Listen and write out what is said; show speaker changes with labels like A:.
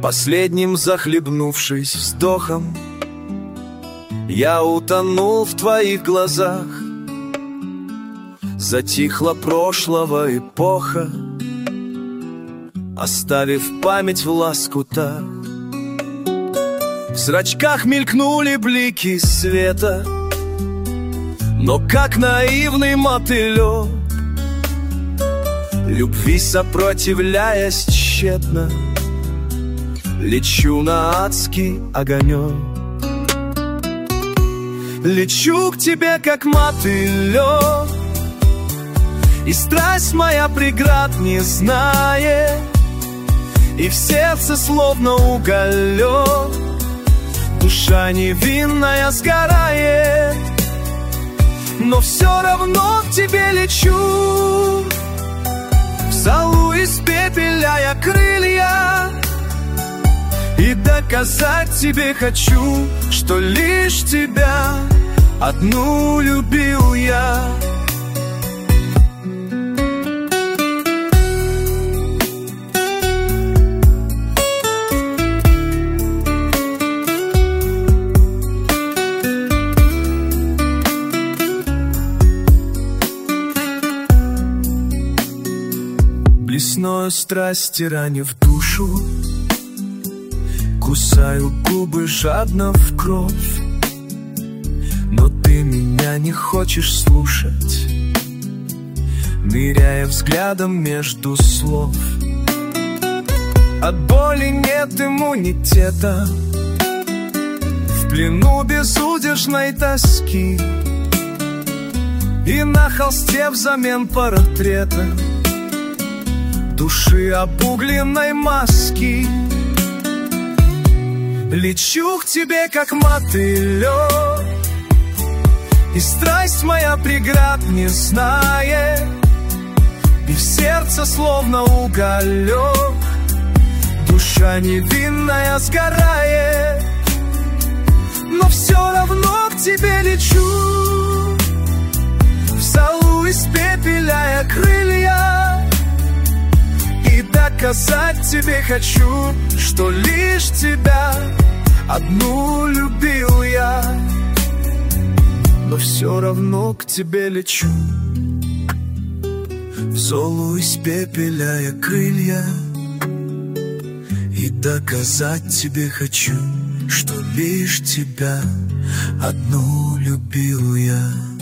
A: Последним захлебнувшись вздохом, я утонул в твоих глазах. Затихла прошлого эпоха, оставив память в лоскутах. В зрачках мелькнули блики света, но как наивный мотылёк, любви сопротивляясь тщетно, лечу на адский огонек. Лечу к тебе, как мотылёк, и страсть моя преград не знает, и в сердце словно уголек душа невинная сгорает. Но все равно к тебе лечу, в золу испепеляя крылья, и доказать тебе хочу, что лишь тебя одну любил я. Блесною страсти ранив душу, кусаю губы жадно в кровь, но ты меня не хочешь слушать, ныряя взглядом между слов. От боли нет иммунитета, в плену безудержной тоски, и на холсте взамен портрета души обугленной маски. Лечу к тебе, как мотылёк, и страсть моя преград не знает, и в сердце словно уголек душа невинная сгорает. Но все равно к тебе лечу, в золу испепеляя крылья, и доказать тебе хочу, что лишь тебя одну любил я. Но все равно к тебе лечу, в золу испепеляя крылья, и доказать тебе хочу, что лишь тебя одну любил я.